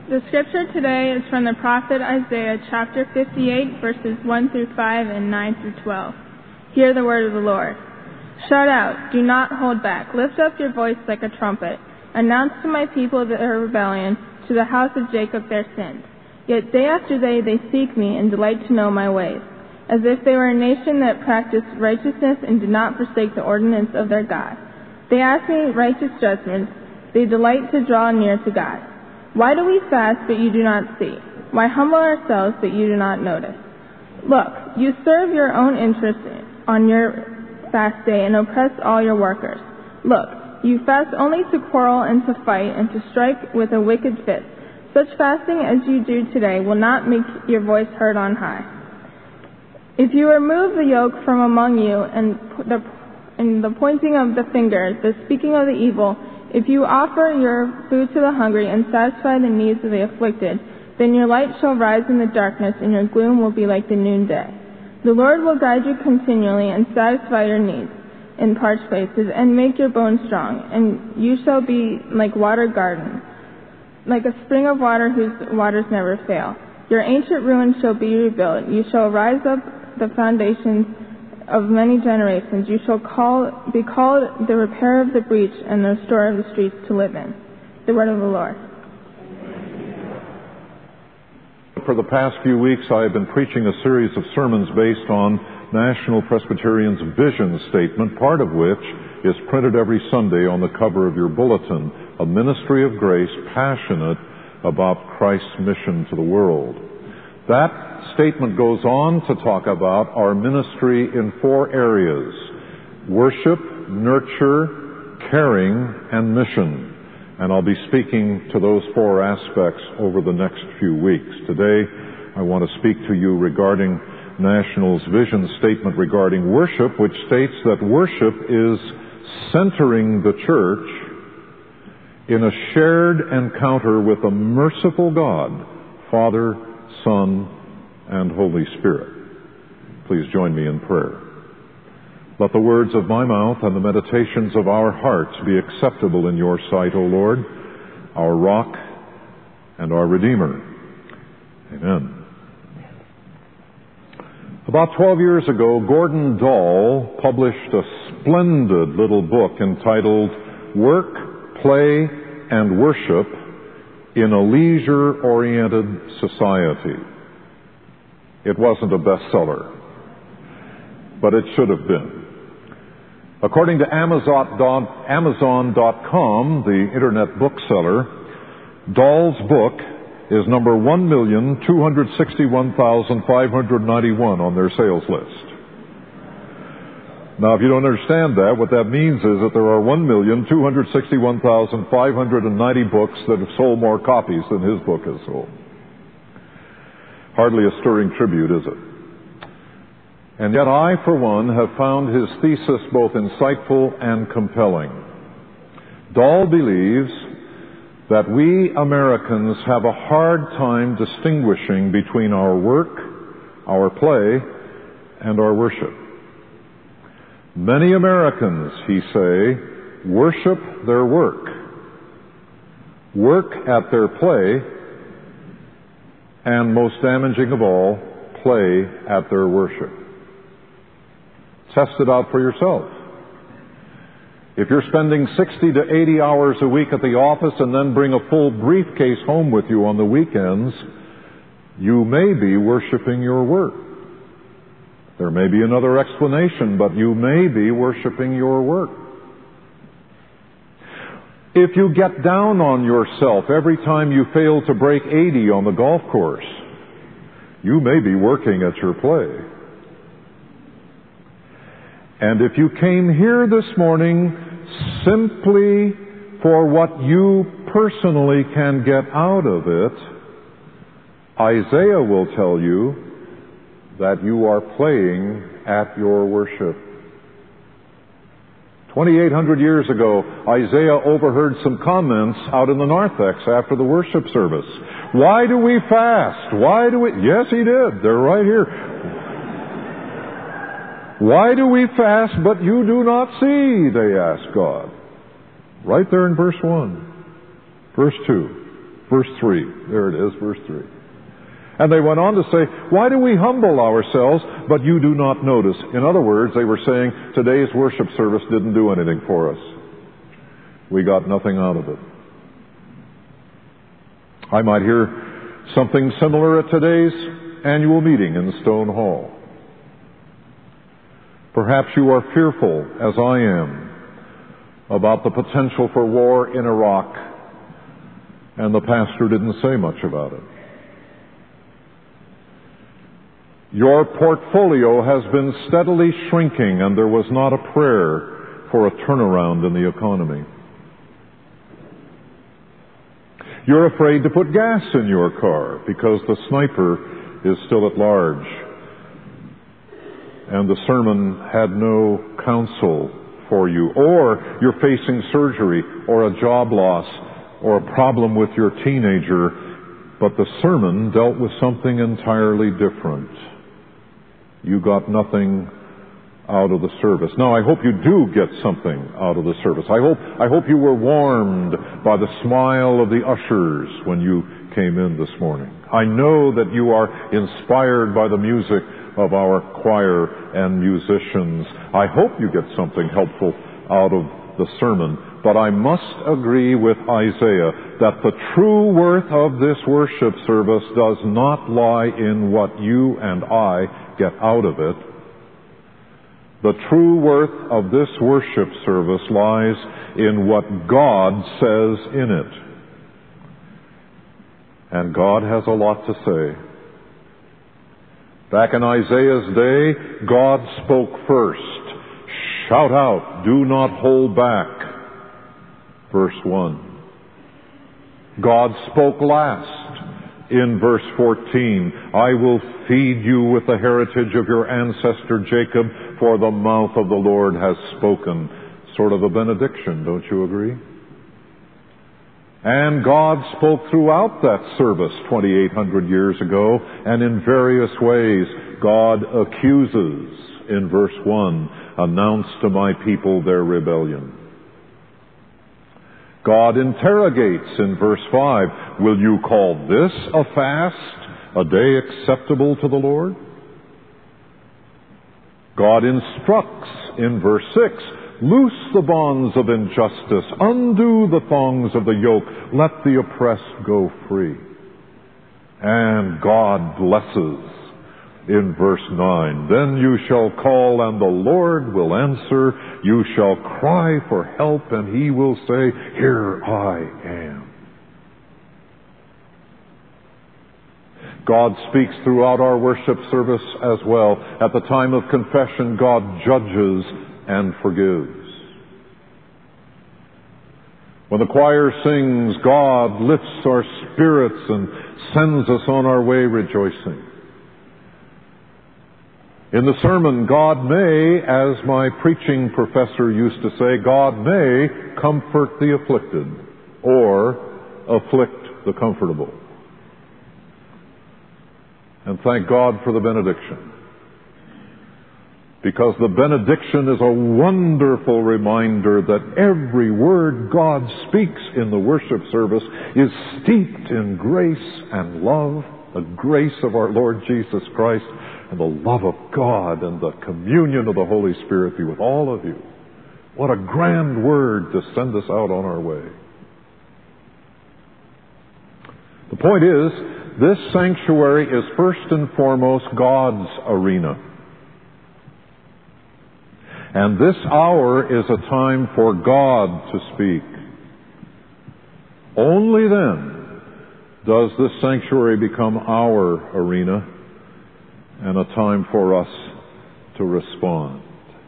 The scripture today is from the prophet Isaiah, chapter 58, verses 1 through 5 and 9 through 12. Hear the word of the Lord. Shout out, do not hold back. Lift up your voice like a trumpet. Announce to my people their rebellion, to the house of Jacob their sins. Yet day after day they seek me and delight to know my ways, as if they were a nation that practiced righteousness and did not forsake the ordinance of their God. They ask me righteous judgments. They delight to draw near to God. Why do we fast, but you do not see? Why humble ourselves, but you do not notice? Look, you serve your own interests on your fast day and oppress all your workers. Look, you fast only to quarrel and to fight and to strike with a wicked fist. Such fasting as you do today will not make your voice heard on high. If you remove the yoke from among you and the pointing of the finger, the speaking of the evil, if you offer your food to the hungry and satisfy the needs of the afflicted, then your light shall rise in the darkness and your gloom will be like the noonday. The Lord will guide you continually and satisfy your needs in parched places and make your bones strong, and you shall be like watered garden, like a spring of water whose waters never fail. Your ancient ruins shall be rebuilt. You shall rise up the foundations of many generations. You shall be called the repairer of the breach and the restorer of the streets to live in. The word of the Lord. For the past few weeks, I have been preaching a series of sermons based on National Presbyterian's vision statement, part of which is printed every Sunday on the cover of your bulletin, a ministry of grace passionate about Christ's mission to the world. That statement goes on to talk about our ministry in 4 areas: worship, nurture, caring, and mission. And I'll be speaking to those 4 aspects over the next few weeks. Today, I want to speak to you regarding National's vision statement regarding worship, which states that worship is centering the church in a shared encounter with a merciful God, Father, Son, and Holy Spirit. Please join me in prayer. Let the words of my mouth and the meditations of our hearts be acceptable in your sight, O Lord, our rock and our Redeemer. Amen. About 12 years ago, Gordon Dahl published a splendid little book entitled Work, Play, and Worship in a Leisure-Oriented Society. It wasn't a bestseller, but it should have been. According to Amazon.com, the internet bookseller, Dahl's book is number 1,261,591 on their sales list. Now, if you don't understand that, what that means is that there are 1,261,590 books that have sold more copies than his book has sold. Hardly a stirring tribute, is it? And yet I, for one, have found his thesis both insightful and compelling. Dahl believes that we Americans have a hard time distinguishing between our work, our play, and our worship. Many Americans, he say, worship their work at their play, and most damaging of all, play at their worship. Test it out for yourself. If you're spending 60 to 80 hours a week at the office and then bring a full briefcase home with you on the weekends, you may be worshiping your work. There may be another explanation, but you may be worshiping your work. If you get down on yourself every time you fail to break 80 on the golf course, you may be working at your play. And if you came here this morning simply for what you personally can get out of it, Isaiah will tell you that you are playing at your worship. 2,800 years ago, Isaiah overheard some comments out in the narthex after the worship service. Why do we fast? Yes, he did. They're right here. Why do we fast, but you do not see? They asked God. Right there in verse 1. Verse 2. Verse 3. There it is, verse 3. And they went on to say, why do we humble ourselves, but you do not notice? In other words, they were saying, today's worship service didn't do anything for us. We got nothing out of it. I might hear something similar at today's annual meeting in Stone Hall. Perhaps you are fearful, as I am, about the potential for war in Iraq, and the pastor didn't say much about it. Your portfolio has been steadily shrinking, and there was not a prayer for a turnaround in the economy. You're afraid to put gas in your car because the sniper is still at large, and the sermon had no counsel for you. Or you're facing surgery or a job loss or a problem with your teenager, but the sermon dealt with something entirely different. You got nothing out of the service. Now, I hope you do get something out of the service. I hope you were warmed by the smile of the ushers when you came in this morning. I know that you are inspired by the music of our choir and musicians. I hope you get something helpful out of the sermon. But I must agree with Isaiah that the true worth of this worship service does not lie in what you and I get out of it. The true worth of this worship service lies in what God says in it. And God has a lot to say. Back in Isaiah's day, God spoke first. Shout out, do not hold back. Verse 1. God spoke last. In verse 14, I will feed you with the heritage of your ancestor Jacob, for the mouth of the Lord has spoken. Sort of a benediction, don't you agree? And God spoke throughout that service 2,800 years ago, and in various ways. God accuses in verse 1, announce to my people their rebellion. God interrogates in verse 5, will you call this a fast, a day acceptable to the Lord? God instructs in verse 6, loose the bonds of injustice, undo the thongs of the yoke, let the oppressed go free. And God blesses in verse 9, then you shall call and the Lord will answer. You shall cry for help and He will say, here I am. God speaks throughout our worship service as well. At the time of confession, God judges and forgives. When the choir sings, God lifts our spirits and sends us on our way rejoicing. In the sermon, God may, as my preaching professor used to say, God may comfort the afflicted or afflict the comfortable. And thank God for the benediction. Because the benediction is a wonderful reminder that every word God speaks in the worship service is steeped in grace and love, the grace of our Lord Jesus Christ, and the love of God and the communion of the Holy Spirit be with all of you. What a grand word to send us out on our way. The point is, this sanctuary is first and foremost God's arena. And this hour is a time for God to speak. Only then does this sanctuary become our arena and a time for us to respond.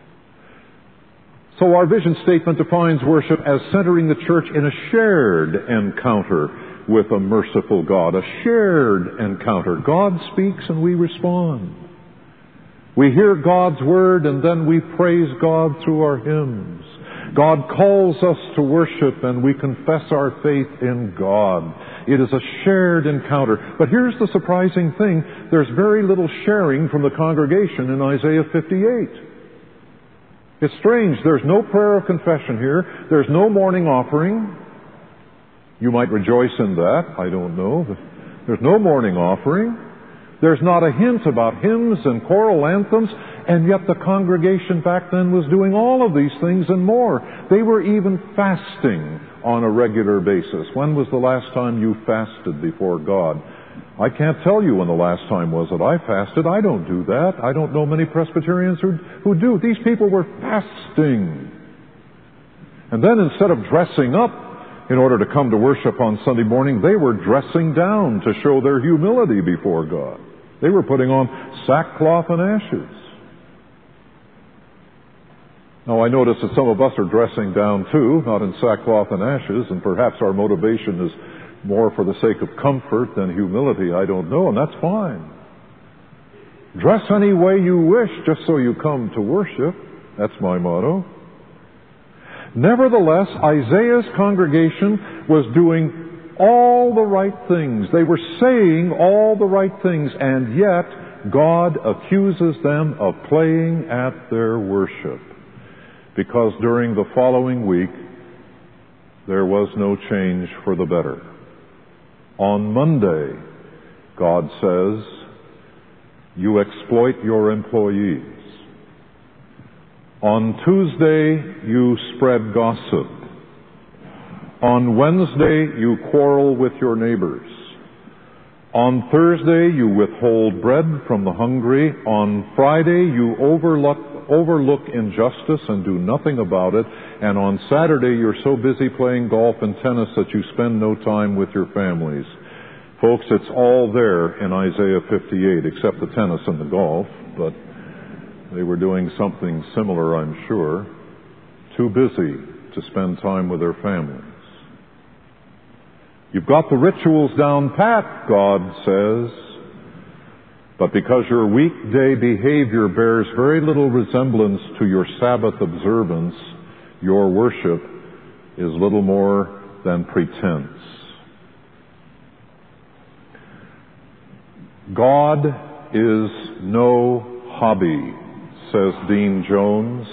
So our vision statement defines worship as centering the church in a shared encounter with a merciful God. A shared encounter. God speaks and we respond. We hear God's word and then we praise God through our hymns. God calls us to worship and we confess our faith in God. It is a shared encounter. But here's the surprising thing. There's very little sharing from the congregation in Isaiah 58. It's strange. There's no prayer of confession here. There's no morning offering. You might rejoice in that. I don't know. There's no morning offering. There's not a hint about hymns and choral anthems, and yet the congregation back then was doing all of these things and more. They were even fasting on a regular basis. When was the last time you fasted before God? I can't tell you when the last time was that I fasted. I don't do that. I don't know many Presbyterians who do. These people were fasting. And then instead of dressing up in order to come to worship on Sunday morning, they were dressing down to show their humility before God. They were putting on sackcloth and ashes. Now, I notice that some of us are dressing down too, not in sackcloth and ashes, and perhaps our motivation is more for the sake of comfort than humility. I don't know, and that's fine. Dress any way you wish, just so you come to worship. That's my motto. Nevertheless, Isaiah's congregation was doing all the right things. They were saying all the right things, and yet God accuses them of playing at their worship. Because during the following week, there was no change for the better. On Monday, God says, you exploit your employees. On Tuesday, you spread gossip. On Wednesday, you quarrel with your neighbors. On Thursday, you withhold bread from the hungry. On Friday, you overlook injustice and do nothing about it. And on Saturday, you're so busy playing golf and tennis that you spend no time with your families. Folks, it's all there in Isaiah 58, except the tennis and the golf, but they were doing something similar, I'm sure. Too busy to spend time with their families. You've got the rituals down pat, God says, but because your weekday behavior bears very little resemblance to your Sabbath observance, your worship is little more than pretense. God is no hobby, says Dean Jones,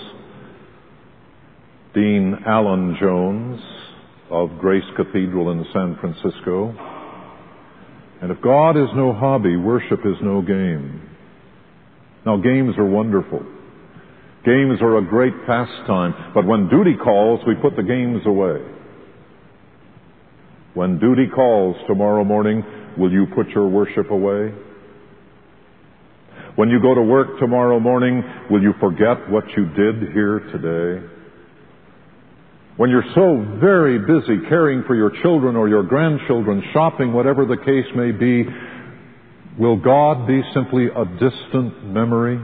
Dean Alan Jones of Grace Cathedral in San Francisco. And if God is no hobby, worship is no game. Now, games are wonderful. Games are a great pastime, but when duty calls, we put the games away. When duty calls tomorrow morning, will you put your worship away? When you go to work tomorrow morning, will you forget what you did here today? When you're so very busy caring for your children or your grandchildren, shopping, whatever the case may be, will God be simply a distant memory?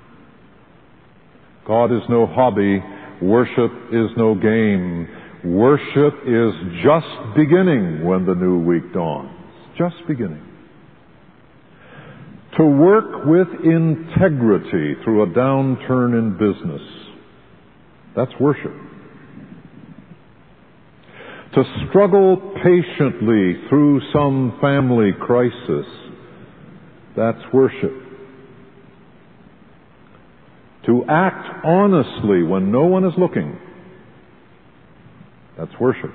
God is no hobby. Worship is no game. Worship is just beginning when the new week dawns. Just beginning. To work with integrity through a downturn in business, that's worship. To struggle patiently through some family crisis, that's worship. To act honestly when no one is looking, that's worship.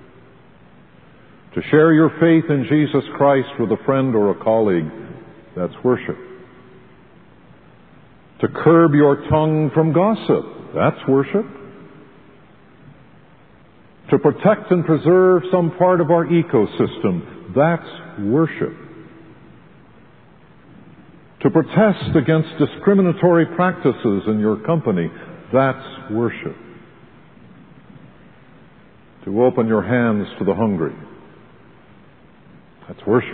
To share your faith in Jesus Christ with a friend or a colleague, that's worship. To curb your tongue from gossip, that's worship. To protect and preserve some part of our ecosystem, that's worship. To protest against discriminatory practices in your company, that's worship. To open your hands to the hungry, that's worship.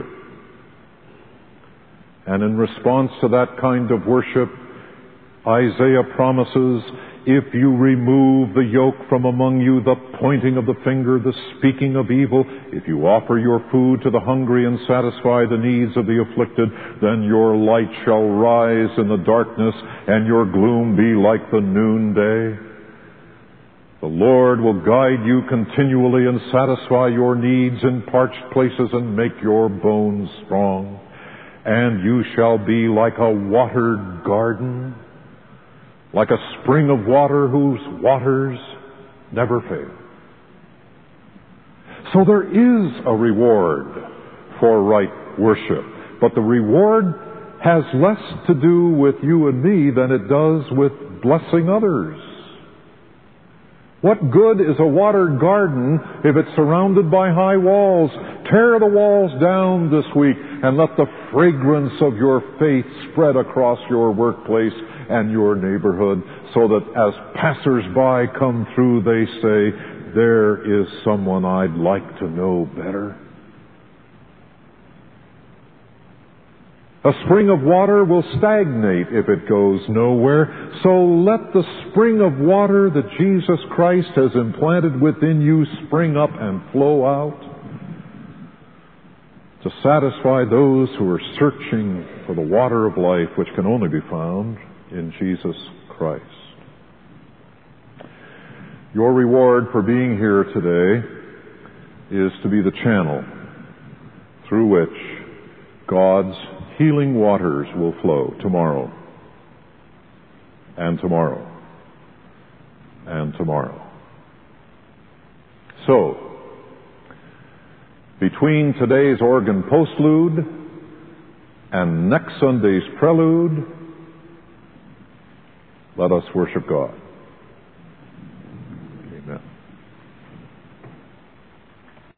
And in response to that kind of worship, Isaiah promises, if you remove the yoke from among you, the pointing of the finger, the speaking of evil, if you offer your food to the hungry and satisfy the needs of the afflicted, then your light shall rise in the darkness and your gloom be like the noonday. The Lord will guide you continually and satisfy your needs in parched places and make your bones strong. And you shall be like a watered garden, like a spring of water whose waters never fail. So there is a reward for right worship. But the reward has less to do with you and me than it does with blessing others. What good is a watered garden if it's surrounded by high walls? Tear the walls down this week and let the fragrance of your faith spread across your workplace and your neighborhood so that as passers-by come through, they say, there is someone I'd like to know better. A spring of water will stagnate if it goes nowhere. So let the spring of water that Jesus Christ has implanted within you spring up and flow out to satisfy those who are searching for the water of life, which can only be found in Jesus Christ. Your reward for being here today is to be the channel through which God's healing waters will flow tomorrow, and tomorrow, and tomorrow. So, between today's organ postlude and next Sunday's prelude, let us worship God.